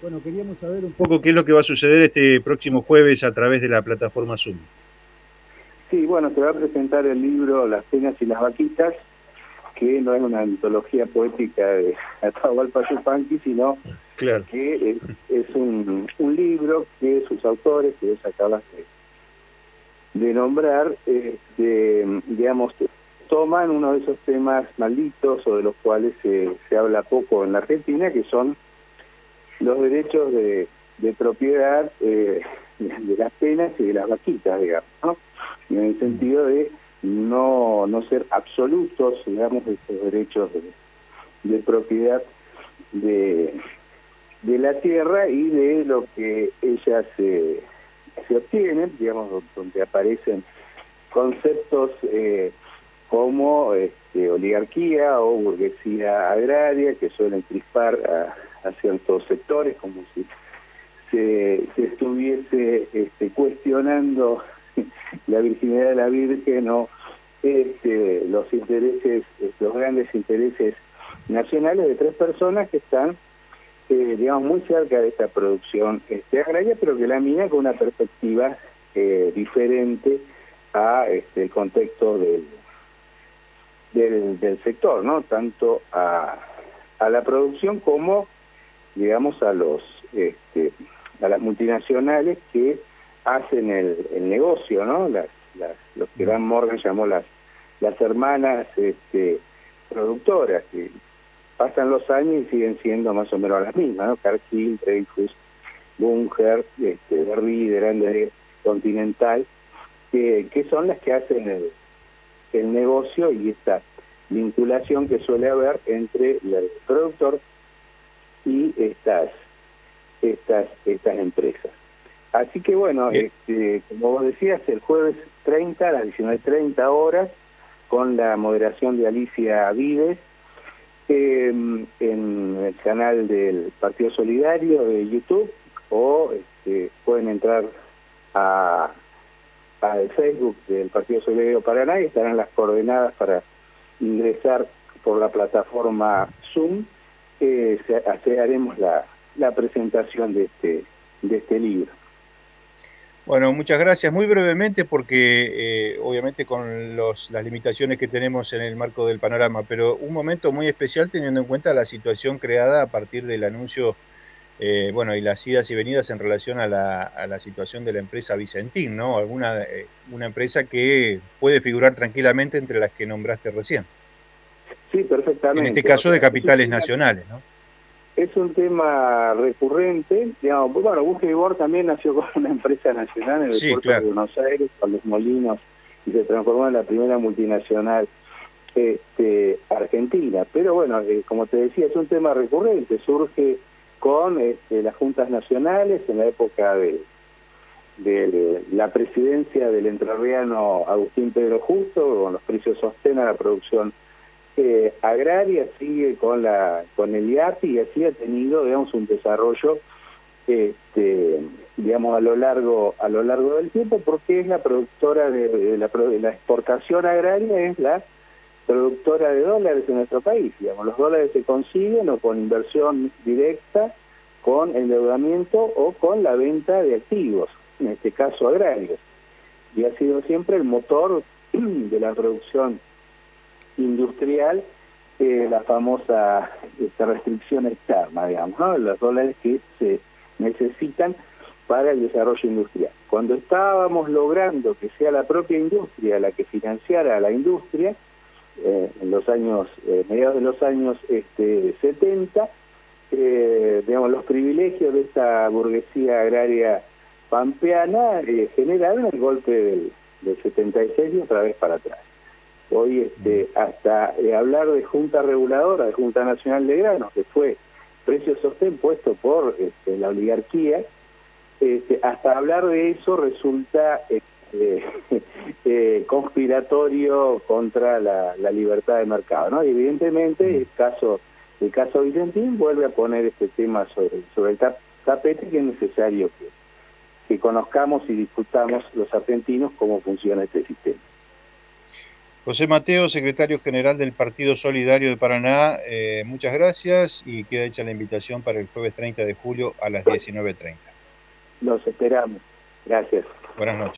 Bueno, queríamos saber un poco qué es lo que va a suceder este próximo jueves a través de la plataforma Zoom. Sí, bueno, se va a presentar el libro Las penas y las vaquitas, que no es una antología poética de Atahualpa Yupanqui, sino Claro. que es un libro que sus autores, que vos acabas de nombrar, digamos, toman uno de esos temas malditos o de los cuales se habla poco en la Argentina, que son los derechos de propiedad de las penas y de las vaquitas, digamos, ¿no? En el sentido de no ser absolutos, digamos, de estos derechos de propiedad de la tierra y de lo que ellas se obtienen, digamos, donde aparecen conceptos como oligarquía o burguesía agraria, que suelen crispar a ciertos sectores, como si se estuviese cuestionando la virginidad de la Virgen o los intereses, los grandes intereses nacionales de tres personas que están, digamos, muy cerca de esta producción agraria, pero que la mira con una perspectiva diferente a el contexto del sector, ¿no? Tanto a la producción como, digamos, a las multinacionales que hacen el negocio, ¿no? Los que Dan Morgan llamó las hermanas productoras, que pasan los años y siguen siendo más o menos las mismas, ¿no? Cargill, Dreyfus, Bunge, Berlider, Andrés, Continental, que son las que hacen el negocio y esta vinculación que suele haber entre el productor y estas empresas. Así que bueno, como vos decías, el jueves 30 a las 19:30 horas, con la moderación de Alicia Vives, en el canal del Partido Solidario de YouTube, o pueden entrar al Facebook del Partido Solidario Paraná y estarán las coordenadas para ingresar por la plataforma Zoom. Haremos la presentación de este libro. Bueno, muchas gracias. Muy brevemente, porque obviamente con las limitaciones que tenemos en el marco del panorama, pero un momento muy especial teniendo en cuenta la situación creada a partir del anuncio, y las idas y venidas en relación a la situación de la empresa Vicentín, ¿no? Una empresa que puede figurar tranquilamente entre las que nombraste recién. Sí, En este perfectamente. O caso de sea, capitales nacionales, ¿no? es un tema recurrente, digamos. Bueno, Bufibor también nació como una empresa nacional en el Sí, puerto de claro. Buenos Aires, con los molinos, y se transformó en la primera multinacional argentina. Pero bueno, como te decía, es un tema recurrente, surge con las juntas nacionales en la época de la presidencia del entrerriano Agustín Pedro Justo, con los precios sostén a la producción agraria, sigue con el IAPI, y así ha tenido, digamos, un desarrollo digamos, a lo largo del tiempo, porque es la productora de la exportación agraria, es la productora de dólares en nuestro país. Digamos, los dólares se consiguen o con inversión directa, con endeudamiento o con la venta de activos, en este caso agrarios, y ha sido siempre el motor de la producción industrial, la famosa restricción externa, digamos, ¿no? Los dólares que se necesitan para el desarrollo industrial. Cuando estábamos logrando que sea la propia industria la que financiara a la industria, en los años, mediados de los años 70, digamos, los privilegios de esta burguesía agraria pampeana generaron el golpe del 76 y otra vez para atrás. Hoy hasta hablar de Junta Reguladora, de Junta Nacional de Granos, que fue precio sostén puesto por la oligarquía, hasta hablar de eso resulta conspiratorio contra la libertad de mercado, ¿no? Y evidentemente el caso Vicentín vuelve a poner este tema sobre el tapete, que es necesario que conozcamos y discutamos los argentinos cómo funciona este sistema. José Mateo, secretario general del Partido Solidario de Paraná, muchas gracias y queda hecha la invitación para el jueves 30 de julio a las 19:30. Los esperamos. Gracias. Buenas noches.